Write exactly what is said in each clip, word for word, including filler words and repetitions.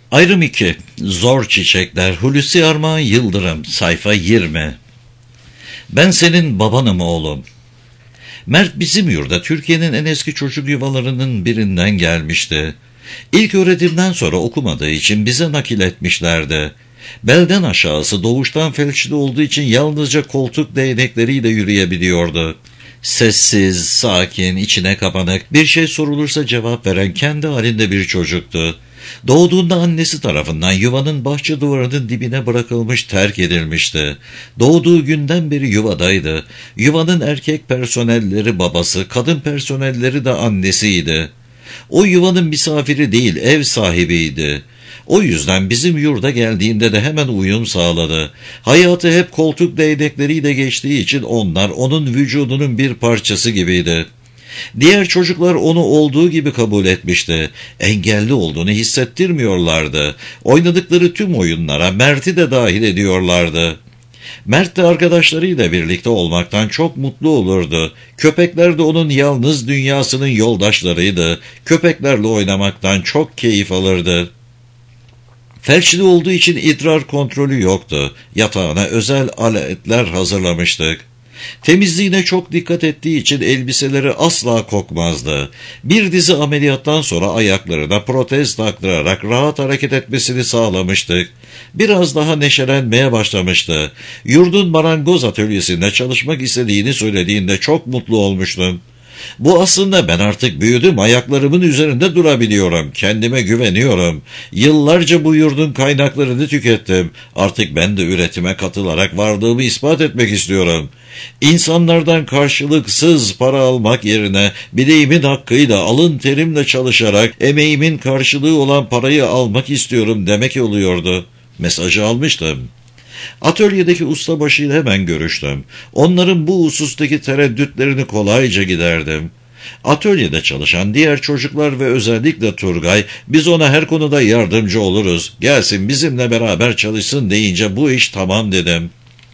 Ayrım iki. Zor Çiçekler. Hulusi Armağan Yıldırım. Sayfa yirmi. Ben senin babanım oğlum. Mert bizim yurda Türkiye'nin en eski çocuk yuvalarının birinden gelmişti. İlk öğretimden sonra okumadığı için bize nakil etmişlerdi. Belden aşağısı doğuştan felçli olduğu için yalnızca koltuk değnekleriyle yürüyebiliyordu. Sessiz, sakin, içine kapanık, bir şey sorulursa cevap veren kendi halinde bir çocuktu. Doğduğunda annesi tarafından yuvanın bahçe duvarının dibine bırakılmış, terk edilmişti. Doğduğu günden beri yuvadaydı. Yuvanın erkek personelleri babası, kadın personelleri de annesiydi. O yuvanın misafiri değil, ev sahibiydi. O yüzden bizim yurda geldiğinde de hemen uyum sağladı. Hayatı hep koltuk değnekleriyle geçtiği için onlar onun vücudunun bir parçası gibiydi. Diğer çocuklar onu olduğu gibi kabul etmişti. Engelli olduğunu hissettirmiyorlardı. Oynadıkları tüm oyunlara Mert'i de dahil ediyorlardı. Mert de arkadaşlarıyla birlikte olmaktan çok mutlu olurdu. Köpekler de onun yalnız dünyasının yoldaşlarıydı. Köpeklerle oynamaktan çok keyif alırdı. Felçli olduğu için idrar kontrolü yoktu. Yatağına özel aletler hazırlamıştık. Temizliğine çok dikkat ettiği için elbiseleri asla kokmazdı. Bir dizi ameliyattan sonra ayaklarına protez taktırarak rahat hareket etmesini sağlamıştık. Biraz daha neşelenmeye başlamıştı. Yurdun marangoz atölyesinde çalışmak istediğini söylediğinde çok mutlu olmuştum. Bu aslında ben artık büyüdüm, ayaklarımın üzerinde durabiliyorum, kendime güveniyorum. Yıllarca bu yurdun kaynaklarını tükettim. Artık ben de üretime katılarak varlığımı ispat etmek istiyorum. İnsanlardan karşılıksız para almak yerine bileğimin hakkıyla, alın terimle çalışarak emeğimin karşılığı olan parayı almak istiyorum demek oluyordu. Mesajı almıştım. Atölyedeki ustabaşıyla hemen görüştüm. Onların bu husustaki tereddütlerini kolayca giderdim. Atölyede çalışan diğer çocuklar ve özellikle Turgay, biz ona her konuda yardımcı oluruz, gelsin bizimle beraber çalışsın deyince bu iş tamam dedim.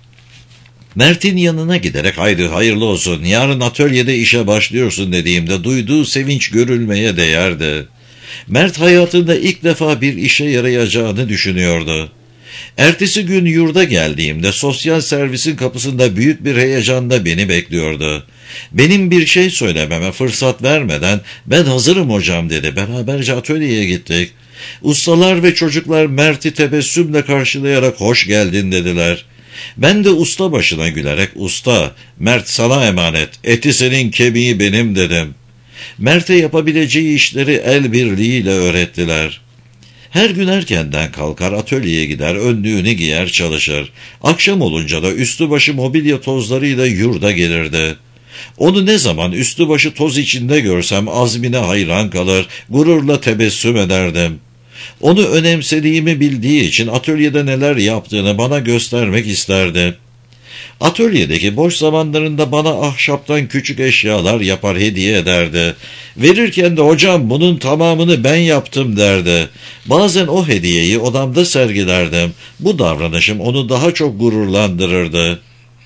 Mert'in yanına giderek haydi hayırlı olsun, yarın atölyede işe başlıyorsun dediğimde duyduğu sevinç görülmeye değerdi. Mert hayatında ilk defa bir işe yarayacağını düşünüyordu. Ertesi gün yurda geldiğimde sosyal servisin kapısında büyük bir heyecanla beni bekliyordu. Benim bir şey söylememe fırsat vermeden ben hazırım hocam dedi. Beraberce atölyeye gittik. Ustalar ve çocuklar Mert'i tebessümle karşılayarak hoş geldin dediler. Ben de usta başına gülerek usta, Mert sana emanet, eti senin kemiği benim dedim. Mert'e yapabileceği işleri el birliğiyle öğrettiler. Her gün erkenden kalkar atölyeye gider, önlüğünü giyer çalışır. Akşam olunca da üstü başı mobilya tozlarıyla yurda gelirdi. Onu ne zaman üstü başı toz içinde görsem azmine hayran kalır, gururla tebessüm ederdim. Onu önemsediğimi bildiği için atölyede neler yaptığını bana göstermek isterdi. Atölyedeki boş zamanlarında bana ahşaptan küçük eşyalar yapar hediye ederdi. Verirken de hocam bunun tamamını ben yaptım derdi. Bazen o hediyeyi odamda sergilerdim. Bu davranışım onu daha çok gururlandırırdı.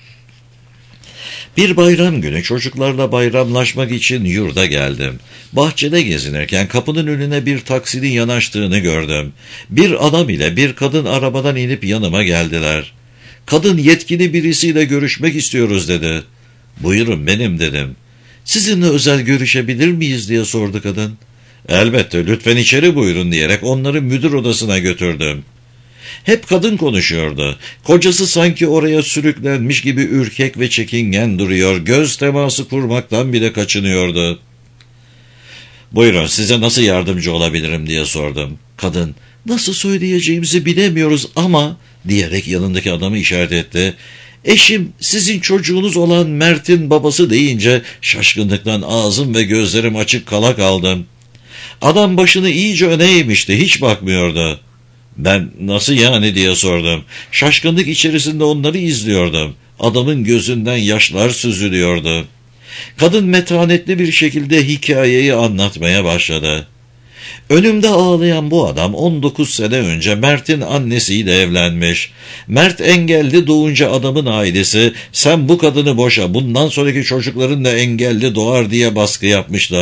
Bir bayram günü çocuklarla bayramlaşmak için yurda geldim. Bahçede gezinirken kapının önüne bir taksinin yanaştığını gördüm. Bir adam ile bir kadın arabadan inip yanıma geldiler. Kadın yetkili birisiyle görüşmek istiyoruz dedi. Buyurun benim dedim. Sizinle özel görüşebilir miyiz diye sordu kadın. Elbette lütfen içeri buyurun diyerek onları müdür odasına götürdüm. Hep kadın konuşuyordu. Kocası sanki oraya sürüklenmiş gibi ürkek ve çekingen duruyor. Göz teması kurmaktan bile kaçınıyordu. Buyurun size nasıl yardımcı olabilirim diye sordum. Kadın nasıl söyleyeceğimizi bilemiyoruz ama diyerek yanındaki adamı işaret etti. Eşim sizin çocuğunuz olan Mert'in babası deyince şaşkınlıktan ağzım ve gözlerim açık kala kaldım. Adam başını iyice öne eğmişti, hiç bakmıyordu. Ben nasıl yani diye sordum. Şaşkınlık içerisinde onları izliyordum. Adamın gözünden yaşlar süzülüyordu. Kadın metanetli bir şekilde hikayeyi anlatmaya başladı. Önümde ağlayan bu adam on dokuz sene önce Mert'in annesiyle evlenmiş. Mert engelli doğunca adamın ailesi sen bu kadını boşa bundan sonraki çocukların da engelli doğar diye baskı yapmışlar.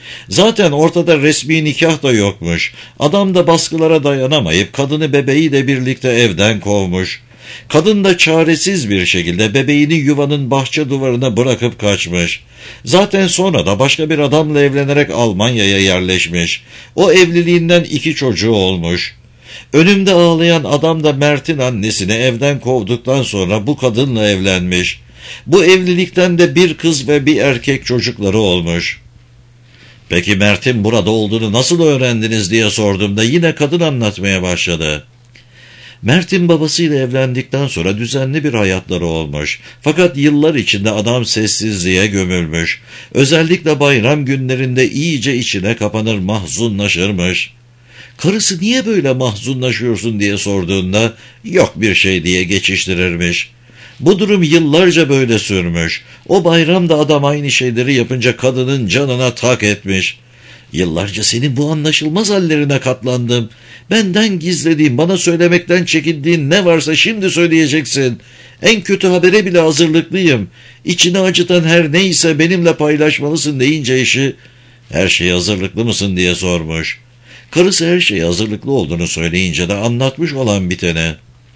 Zaten ortada resmi nikah da yokmuş. Adam da baskılara dayanamayıp kadını bebeği de birlikte evden kovmuş. Kadın da çaresiz bir şekilde bebeğini yuvanın bahçe duvarına bırakıp kaçmış. Zaten sonra da başka bir adamla evlenerek Almanya'ya yerleşmiş. O evliliğinden iki çocuğu olmuş. Önümde ağlayan adam da Mert'in annesini evden kovduktan sonra bu kadınla evlenmiş. Bu evlilikten de bir kız ve bir erkek çocukları olmuş. Peki Mert'in burada olduğunu nasıl öğrendiniz diye sorduğumda yine kadın anlatmaya başladı. Mert'in babasıyla evlendikten sonra düzenli bir hayatları olmuş. Fakat yıllar içinde adam sessizliğe gömülmüş. Özellikle bayram günlerinde iyice içine kapanır, mahzunlaşırmış. Karısı niye böyle mahzunlaşıyorsun diye sorduğunda yok bir şey diye geçiştirirmiş. Bu durum yıllarca böyle sürmüş. O bayramda adam aynı şeyleri yapınca kadının canına tak etmiş. Yıllarca senin bu anlaşılmaz hallerine katlandım. Benden gizlediğin, bana söylemekten çekindiğin ne varsa şimdi söyleyeceksin. En kötü habere bile hazırlıklıyım. İçini acıtan her neyse benimle paylaşmalısın deyince eşi, her şeye hazırlıklı mısın diye sormuş. Karısı her şeye hazırlıklı olduğunu söyleyince de anlatmış olan bitene.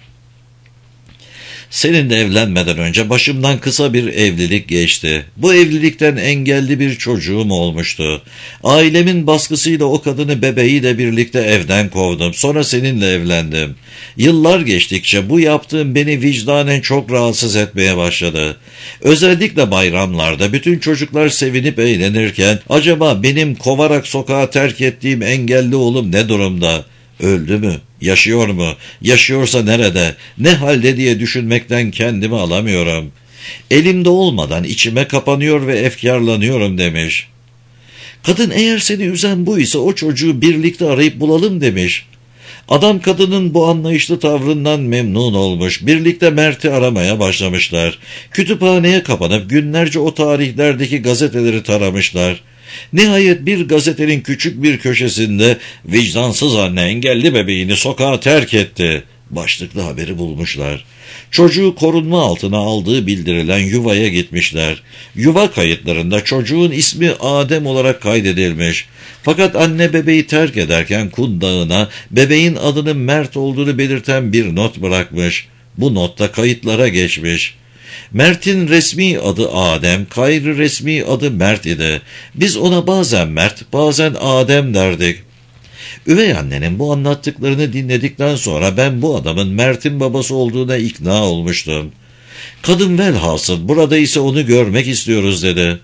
Seninle evlenmeden önce başımdan kısa bir evlilik geçti. Bu evlilikten engelli bir çocuğum olmuştu. Ailemin baskısıyla o kadını bebeğiyle birlikte evden kovdum. Sonra seninle evlendim. Yıllar geçtikçe bu yaptığım beni vicdanen çok rahatsız etmeye başladı. Özellikle bayramlarda bütün çocuklar sevinip eğlenirken acaba benim kovarak sokağa terk ettiğim engelli oğlum ne durumda? Öldü mü? Yaşıyor mu? Yaşıyorsa nerede? Ne halde diye düşünmekten kendimi alamıyorum. Elimde olmadan içime kapanıyor ve efkarlanıyorum demiş. Kadın eğer seni üzen bu ise o çocuğu birlikte arayıp bulalım demiş. Adam kadının bu anlayışlı tavrından memnun olmuş. Birlikte Mert'i aramaya başlamışlar. Kütüphaneye kapanıp günlerce o tarihlerdeki gazeteleri taramışlar. Nihayet bir gazetenin küçük bir köşesinde vicdansız anne engelli bebeğini sokağa terk etti başlıklı haberi bulmuşlar. Çocuğu korunma altına aldığı bildirilen yuvaya gitmişler. Yuva kayıtlarında çocuğun ismi Adem olarak kaydedilmiş. Fakat anne bebeği terk ederken kundağına bebeğin adının Mert olduğunu belirten bir not bırakmış. Bu notta kayıtlara geçmiş. Mert'in resmi adı Adem, gayri resmi adı Mert idi. Biz ona bazen Mert, bazen Adem derdik. Üvey annenin bu anlattıklarını dinledikten sonra ben bu adamın Mert'in babası olduğuna ikna olmuştum. Kadın velhasıl burada ise onu görmek istiyoruz dedi.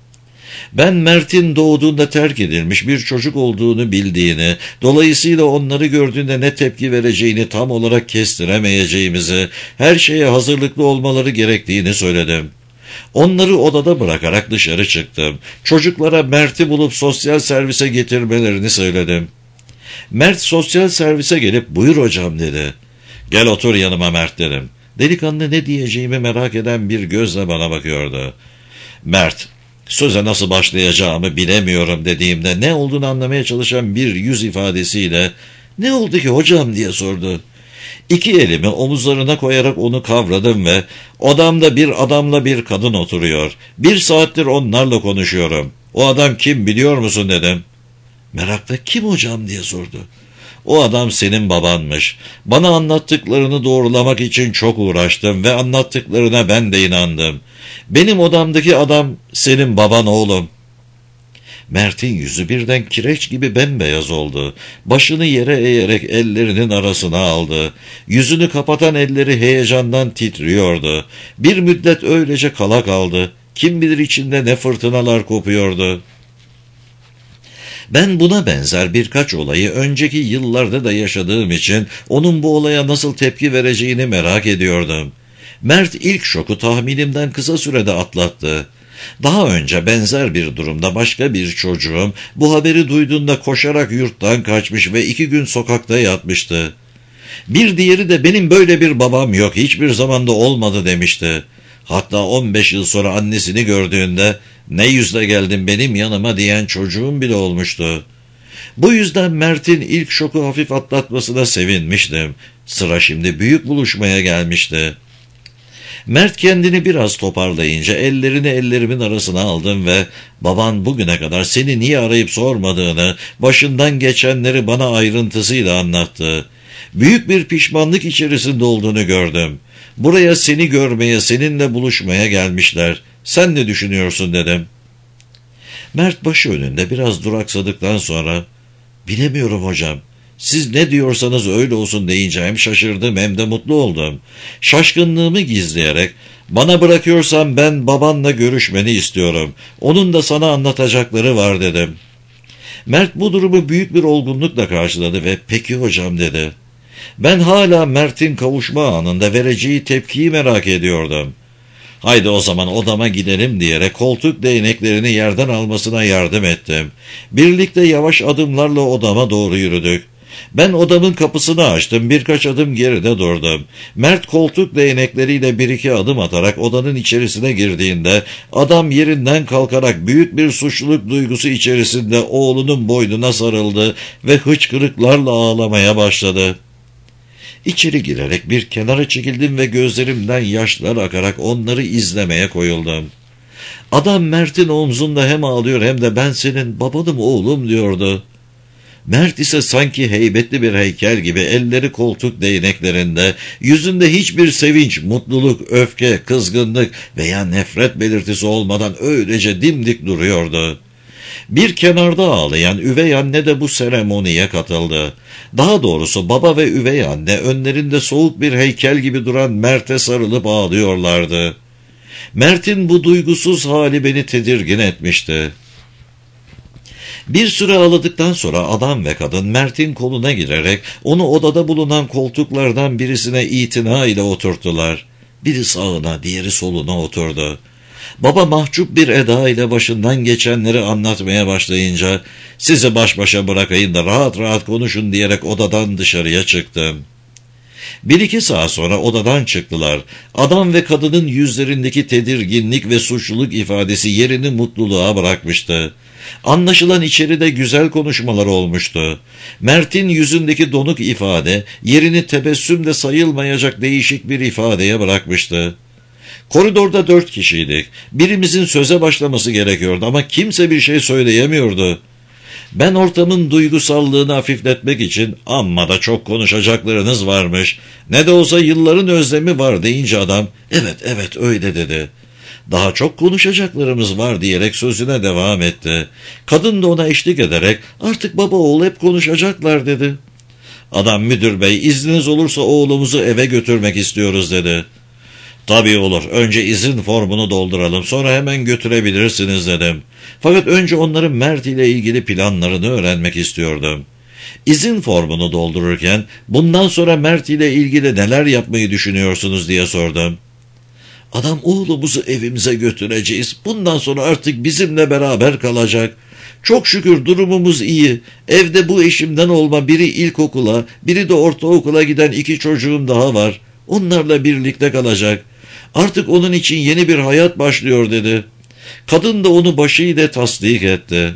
Ben Mert'in doğduğunda terk edilmiş bir çocuk olduğunu bildiğini, dolayısıyla onları gördüğünde ne tepki vereceğini tam olarak kestiremeyeceğimizi, her şeye hazırlıklı olmaları gerektiğini söyledim. Onları odada bırakarak dışarı çıktım. Çocuklara Mert'i bulup sosyal servise getirmelerini söyledim. Mert sosyal servise gelip buyur hocam dedi. Gel otur yanıma Mert dedim. Delikanlı ne diyeceğimi merak eden bir gözle bana bakıyordu. Mert, söze nasıl başlayacağımı bilemiyorum dediğimde ne olduğunu anlamaya çalışan bir yüz ifadesiyle ne oldu ki hocam diye sordu. İki elimi omuzlarına koyarak onu kavradım ve odamda bir adamla bir kadın oturuyor. Bir saattir onlarla konuşuyorum. O adam kim biliyor musun dedim. Merakla kim hocam diye sordu. O adam senin babanmış. Bana anlattıklarını doğrulamak için çok uğraştım ve anlattıklarına ben de inandım. Benim odamdaki adam senin baban oğlum. Mert'in yüzü birden kireç gibi bembeyaz oldu. Başını yere eğerek ellerinin arasına aldı. Yüzünü kapatan elleri heyecandan titriyordu. Bir müddet öylece kala kaldı. Kim bilir içinde ne fırtınalar kopuyordu. Ben buna benzer birkaç olayı önceki yıllarda da yaşadığım için onun bu olaya nasıl tepki vereceğini merak ediyordum. Mert ilk şoku tahminimden kısa sürede atlattı. Daha önce benzer bir durumda başka bir çocuğum bu haberi duyduğunda koşarak yurttan kaçmış ve iki gün sokakta yatmıştı. Bir diğeri de benim böyle bir babam yok, hiçbir zamanda olmadı demişti. Hatta on beş yıl sonra annesini gördüğünde ne yüzle geldin benim yanıma diyen çocuğum bile olmuştu. Bu yüzden Mert'in ilk şoku hafif atlatmasına sevinmiştim. Sıra şimdi büyük buluşmaya gelmişti. Mert kendini biraz toparlayınca ellerini ellerimin arasına aldım ve baban bugüne kadar seni niye arayıp sormadığını, başından geçenleri bana ayrıntısıyla anlattı. Büyük bir pişmanlık içerisinde olduğunu gördüm. Buraya seni görmeye, seninle buluşmaya gelmişler. Sen ne düşünüyorsun dedim. Mert başı önünde biraz duraksadıktan sonra, bilemiyorum hocam. Siz ne diyorsanız öyle olsun deyince hem şaşırdım hem de mutlu oldum. Şaşkınlığımı gizleyerek, bana bırakıyorsan ben babanla görüşmeni istiyorum. Onun da sana anlatacakları var dedim. Mert bu durumu büyük bir olgunlukla karşıladı ve peki hocam dedi. Ben hala Mert'in kavuşma anında vereceği tepkiyi merak ediyordum. Haydi o zaman odama gidelim diyerek koltuk değneklerini yerden almasına yardım ettim. Birlikte yavaş adımlarla odama doğru yürüdük. Ben odamın kapısını açtım, birkaç adım geride durdum. Mert koltuk değnekleriyle bir iki adım atarak odanın içerisine girdiğinde adam yerinden kalkarak büyük bir suçluluk duygusu içerisinde oğlunun boynuna sarıldı ve hıçkırıklarla ağlamaya başladı. İçeri girerek bir kenara çekildim ve gözlerimden yaşlar akarak onları izlemeye koyuldum. Adam Mert'in omzunda hem ağlıyor hem de ben senin babanım oğlum diyordu. Mert ise sanki heybetli bir heykel gibi elleri koltuk değneklerinde, yüzünde hiçbir sevinç, mutluluk, öfke, kızgınlık veya nefret belirtisi olmadan öylece dimdik duruyordu. Bir kenarda ağlayan üvey anne de bu seremoniye katıldı. Daha doğrusu baba ve üvey anne önlerinde soğuk bir heykel gibi duran Mert'e sarılıp ağlıyorlardı. Mert'in bu duygusuz hali beni tedirgin etmişti. Bir süre ağladıktan sonra adam ve kadın Mert'in koluna girerek onu odada bulunan koltuklardan birisine itina ile oturttular. Biri sağına, diğeri soluna oturdu. Baba mahcup bir eda ile başından geçenleri anlatmaya başlayınca sizi baş başa bırakayım da rahat rahat konuşun diyerek odadan dışarıya çıktım. Bir iki saat sonra odadan çıktılar. Adam ve kadının yüzlerindeki tedirginlik ve suçluluk ifadesi yerini mutluluğa bırakmıştı. Anlaşılan içeride güzel konuşmalar olmuştu. Mert'in yüzündeki donuk ifade yerini tebessümle sayılmayacak değişik bir ifadeye bırakmıştı. Koridorda dört kişiydik. Birimizin söze başlaması gerekiyordu ama kimse bir şey söyleyemiyordu. Ben ortamın duygusallığını hafifletmek için amma da çok konuşacaklarınız varmış. Ne de olsa yılların özlemi var deyince adam evet evet öyle dedi. Daha çok konuşacaklarımız var diyerek sözüne devam etti. Kadın da ona eşlik ederek artık baba oğul hep konuşacaklar dedi. Adam müdür bey izniniz olursa oğlumuzu eve götürmek istiyoruz dedi. Tabii olur. Önce izin formunu dolduralım. Sonra hemen götürebilirsiniz dedim. Fakat önce onların Mert ile ilgili planlarını öğrenmek istiyordum. İzin formunu doldururken bundan sonra Mert ile ilgili neler yapmayı düşünüyorsunuz diye sordum. Adam oğlumuzu evimize götüreceğiz. Bundan sonra artık bizimle beraber kalacak. Çok şükür durumumuz iyi. Evde bu eşimden olma biri ilkokula, biri de ortaokula giden iki çocuğum daha var. Onlarla birlikte kalacak. Artık onun için yeni bir hayat başlıyor dedi. Kadın da onu başıyla tasdik etti.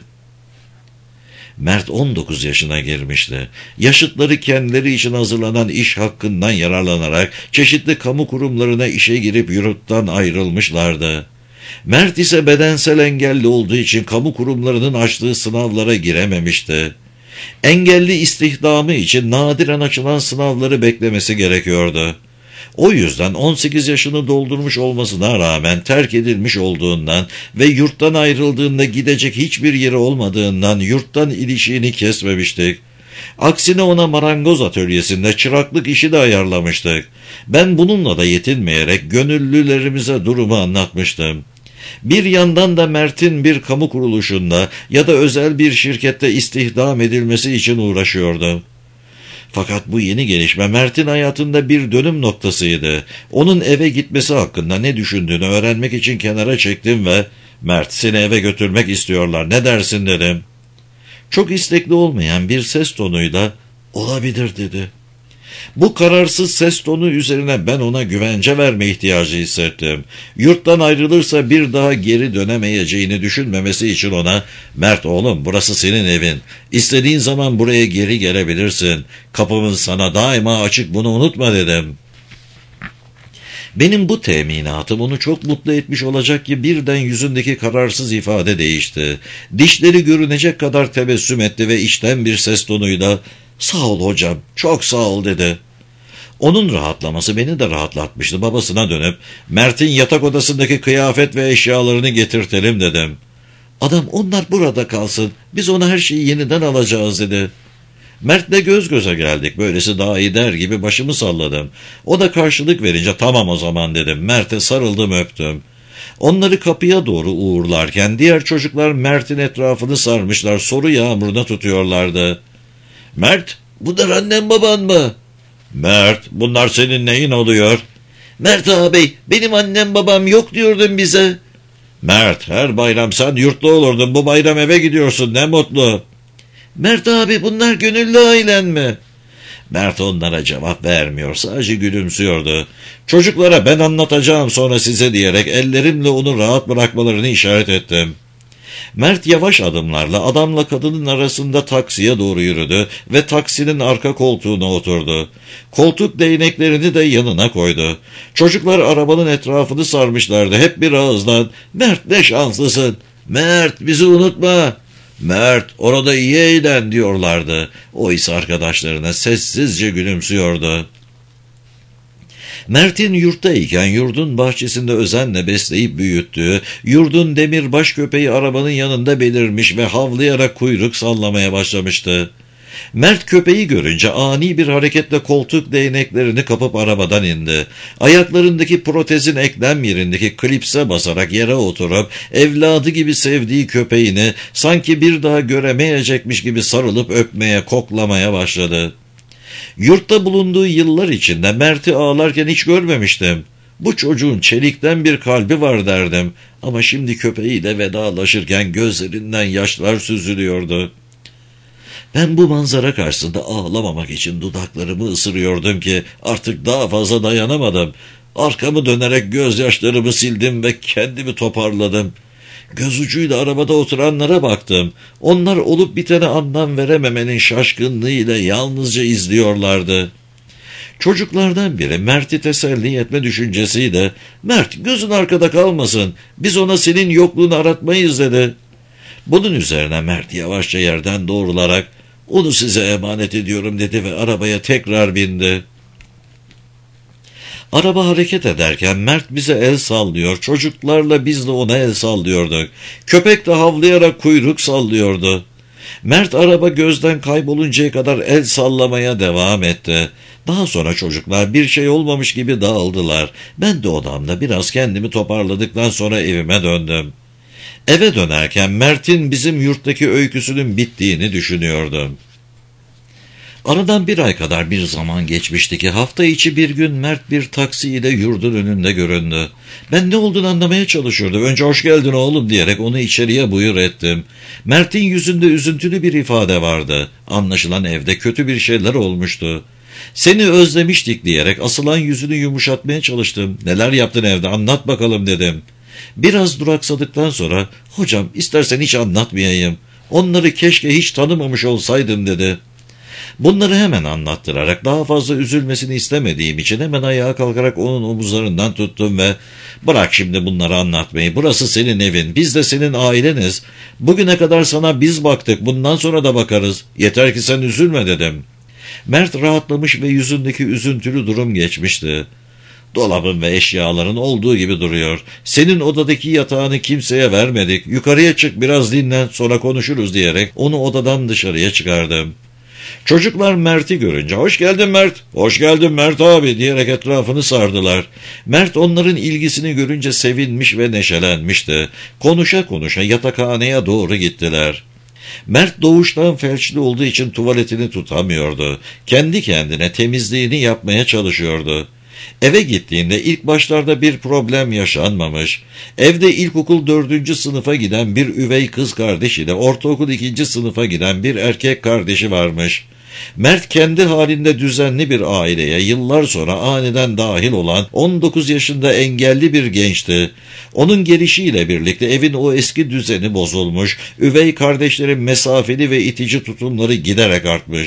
Mert on dokuz yaşına girmişti. Yaşıtları kendileri için hazırlanan iş hakkından yararlanarak çeşitli kamu kurumlarına işe girip yurttan ayrılmışlardı. Mert ise bedensel engelli olduğu için kamu kurumlarının açtığı sınavlara girememişti. Engelli istihdamı için nadiren açılan sınavları beklemesi gerekiyordu. O yüzden on sekiz yaşını doldurmuş olmasına rağmen terk edilmiş olduğundan ve yurttan ayrıldığında gidecek hiçbir yeri olmadığından yurttan ilişiğini kesmemiştik. Aksine ona marangoz atölyesinde çıraklık işi de ayarlamıştık. Ben bununla da yetinmeyerek gönüllülerimize durumu anlatmıştım. Bir yandan da Mert'in bir kamu kuruluşunda ya da özel bir şirkette istihdam edilmesi için uğraşıyordum. Fakat bu yeni gelişme Mert'in hayatında bir dönüm noktasıydı. Onun eve gitmesi hakkında ne düşündüğünü öğrenmek için kenara çektim ve Mert seni eve götürmek istiyorlar ne dersin dedim. Çok istekli olmayan bir ses tonuyla olabilir dedi. Bu kararsız ses tonu üzerine ben ona güvence verme ihtiyacı hissettim. Yurttan ayrılırsa bir daha geri dönemeyeceğini düşünmemesi için ona Mert oğlum burası senin evin. İstediğin zaman buraya geri gelebilirsin. Kapımız sana daima açık bunu unutma dedim. Benim bu teminatım onu çok mutlu etmiş olacak ki birden yüzündeki kararsız ifade değişti. Dişleri görünecek kadar tebessüm etti ve içten bir ses tonuyla "Sağ ol hocam, çok sağ ol" dedi. Onun rahatlaması beni de rahatlatmıştı. Babasına dönüp "Mert'in yatak odasındaki kıyafet ve eşyalarını getirtelim" dedim. Adam "Onlar burada kalsın, biz ona her şeyi yeniden alacağız" dedi. Mert'le göz göze geldik. Böylesi daha iyi der gibi başımı salladım. O da karşılık verince "Tamam o zaman" dedim. Mert'e sarıldım, öptüm. Onları kapıya doğru uğurlarken diğer çocuklar Mert'in etrafını sarmışlar, soru yağmuruna tutuyorlardı. "Mert, bunlar annen baban mı?" "Mert, bunlar senin neyin oluyor?" "Mert ağabey, benim annem babam yok diyordun bize." "Mert, her bayram sen yurtta olurdun, bu bayram eve gidiyorsun, ne mutlu." "Mert abi, bunlar gönüllü ailen mi?" Mert onlara cevap vermiyor, sadece gülümsüyordu. Çocuklara "Ben anlatacağım sonra size" diyerek ellerimle onu rahat bırakmalarını işaret ettim. Mert yavaş adımlarla adamla kadının arasında taksiye doğru yürüdü ve taksinin arka koltuğuna oturdu. Koltuk değneklerini de yanına koydu. Çocuklar arabanın etrafını sarmışlardı. Hep bir ağızdan "Mert, ne şanslısın. Mert, bizi unutma. Mert, orada iyi eğlen" diyorlardı. O ise arkadaşlarına sessizce gülümsüyordu. Mert'in yurttayken yurdun bahçesinde özenle besleyip büyüttüğü, yurdun demirbaş köpeği arabanın yanında belirmiş ve havlayarak kuyruk sallamaya başlamıştı. Mert köpeği görünce ani bir hareketle koltuk değneklerini kapıp arabadan indi. Ayaklarındaki protezin eklem yerindeki klipse basarak yere oturup evladı gibi sevdiği köpeğini sanki bir daha göremeyecekmiş gibi sarılıp öpmeye, koklamaya başladı. Yurtta bulunduğu yıllar içinde Mert'i ağlarken hiç görmemiştim. Bu çocuğun çelikten bir kalbi var derdim. Ama şimdi köpeğiyle vedalaşırken gözlerinden yaşlar süzülüyordu. Ben bu manzara karşısında ağlamamak için dudaklarımı ısırıyordum ki artık daha fazla dayanamadım. Arkamı dönerek gözyaşlarımı sildim ve kendimi toparladım. Göz ucuyla arabada oturanlara baktım. Onlar olup bitene anlam verememenin şaşkınlığıyla yalnızca izliyorlardı. Çocuklardan biri Mert'i teselli etme düşüncesiyle "Mert, gözün arkada kalmasın, biz ona senin yokluğunu aratmayız" dedi. Bunun üzerine Mert yavaşça yerden doğrularak "Onu size emanet ediyorum" dedi ve arabaya tekrar bindi. Araba hareket ederken Mert bize el sallıyor, çocuklarla biz de ona el sallıyorduk. Köpek de havlayarak kuyruk sallıyordu. Mert araba gözden kayboluncaya kadar el sallamaya devam etti. Daha sonra çocuklar bir şey olmamış gibi dağıldılar. Ben de odamda biraz kendimi toparladıktan sonra evime döndüm. Eve dönerken Mert'in bizim yurttaki öyküsünün bittiğini düşünüyordum. Aradan bir ay kadar bir zaman geçmişti ki hafta içi bir gün Mert bir taksiyle yurdun önünde göründü. Ben ne olduğunu anlamaya çalışıyordum. Önce "Hoş geldin oğlum" diyerek onu içeriye buyur ettim. Mert'in yüzünde üzüntülü bir ifade vardı. Anlaşılan evde kötü bir şeyler olmuştu. "Seni özlemiştik" diyerek asılan yüzünü yumuşatmaya çalıştım. "Neler yaptın evde, anlat bakalım" dedim. Biraz duraksadıktan sonra "Hocam, istersen hiç anlatmayayım. Onları keşke hiç tanımamış olsaydım" dedi. Bunları hemen anlattırarak daha fazla üzülmesini istemediğim için hemen ayağa kalkarak onun omuzlarından tuttum ve "Bırak şimdi bunları anlatmayı, burası senin evin, biz de senin aileniz. Bugüne kadar sana biz baktık, bundan sonra da bakarız. Yeter ki sen üzülme" dedim. Mert rahatlamış ve yüzündeki üzüntülü durum geçmişti. "Dolabın ve eşyaların olduğu gibi duruyor. Senin odadaki yatağını kimseye vermedik. Yukarıya çık, biraz dinlen, sonra konuşuruz" diyerek onu odadan dışarıya çıkardım. Çocuklar Mert'i görünce "Hoş geldin Mert, hoş geldin Mert abi" diyerek etrafını sardılar. Mert onların ilgisini görünce sevinmiş ve neşelenmişti. Konuşa konuşa yatakhaneye doğru gittiler. Mert doğuştan felçli olduğu için tuvaletini tutamıyordu. Kendi kendine temizliğini yapmaya çalışıyordu. Eve gittiğinde ilk başlarda bir problem yaşanmamış. Evde ilkokul dördüncü sınıfa giden bir üvey kız kardeşiyle ortaokul ikinci sınıfa giden bir erkek kardeşi varmış. Mert kendi halinde düzenli bir aileye yıllar sonra aniden dahil olan on dokuz yaşında engelli bir gençti. Onun gelişiyle birlikte evin o eski düzeni bozulmuş, üvey kardeşlerin mesafeli ve itici tutumları giderek artmış.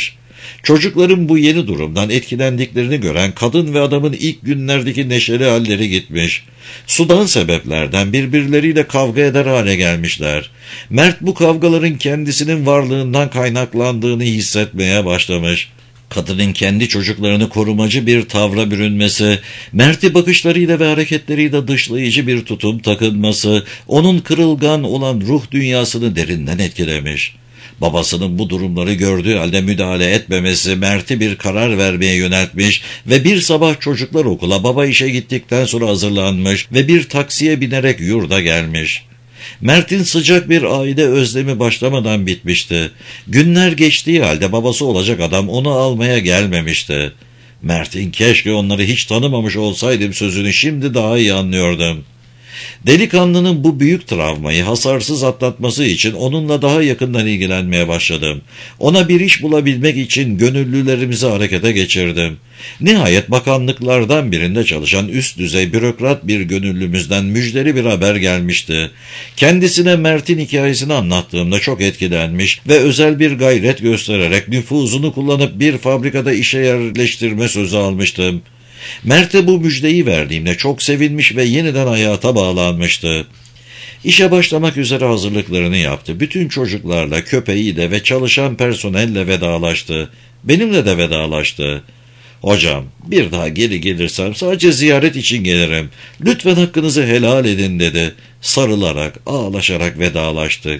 Çocukların bu yeni durumdan etkilendiklerini gören kadın ve adamın ilk günlerdeki neşeli halleri gitmiş. Sudan sebeplerden birbirleriyle kavga eder hale gelmişler. Mert bu kavgaların kendisinin varlığından kaynaklandığını hissetmeye başlamış. Kadının kendi çocuklarını korumacı bir tavra bürünmesi, Mert'i bakışlarıyla ve hareketleriyle dışlayıcı bir tutum takınması, onun kırılgan olan ruh dünyasını derinden etkilemiş. Babasının bu durumları gördüğü halde müdahale etmemesi Mert'i bir karar vermeye yöneltmiş ve bir sabah çocuklar okula, baba işe gittikten sonra hazırlanmış ve bir taksiye binerek yurda gelmiş. Mert'in sıcak bir aile özlemi başlamadan bitmişti. Günler geçtiği halde babası olacak adam onu almaya gelmemişti. Mert'in keşke onları hiç tanımamış olsaydım sözünü şimdi daha iyi anlıyordum. Delikanlının bu büyük travmayı hasarsız atlatması için onunla daha yakından ilgilenmeye başladım. Ona bir iş bulabilmek için gönüllülerimizi harekete geçirdim. Nihayet bakanlıklardan birinde çalışan üst düzey bürokrat bir gönüllümüzden müjdeli bir haber gelmişti. Kendisine Mert'in hikayesini anlattığımda çok etkilenmiş ve özel bir gayret göstererek nüfuzunu kullanıp bir fabrikada işe yerleştirme sözü almıştım. Mert'e bu müjdeyi verdiğimde çok sevinmiş ve yeniden hayata bağlanmıştı. İşe başlamak üzere hazırlıklarını yaptı. Bütün çocuklarla, köpeğiyle ve çalışan personelle vedalaştı. Benimle de vedalaştı. "Hocam, bir daha geri gelirsem sadece ziyaret için gelirim. Lütfen hakkınızı helal edin," dedi. Sarılarak, ağlaşarak vedalaştık.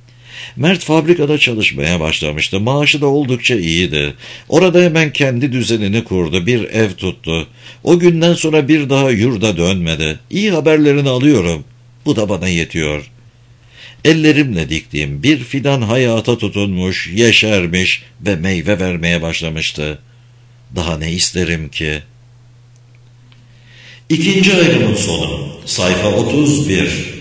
Mert fabrikada çalışmaya başlamıştı. Maaşı da oldukça iyiydi. Orada hemen kendi düzenini kurdu. Bir ev tuttu. O günden sonra bir daha yurda dönmedi. İyi haberlerini alıyorum. Bu da bana yetiyor. Ellerimle diktiğim bir fidan hayata tutunmuş, yeşermiş ve meyve vermeye başlamıştı. Daha ne isterim ki? İkinci ayrımın sonu. Sayfa otuz bir.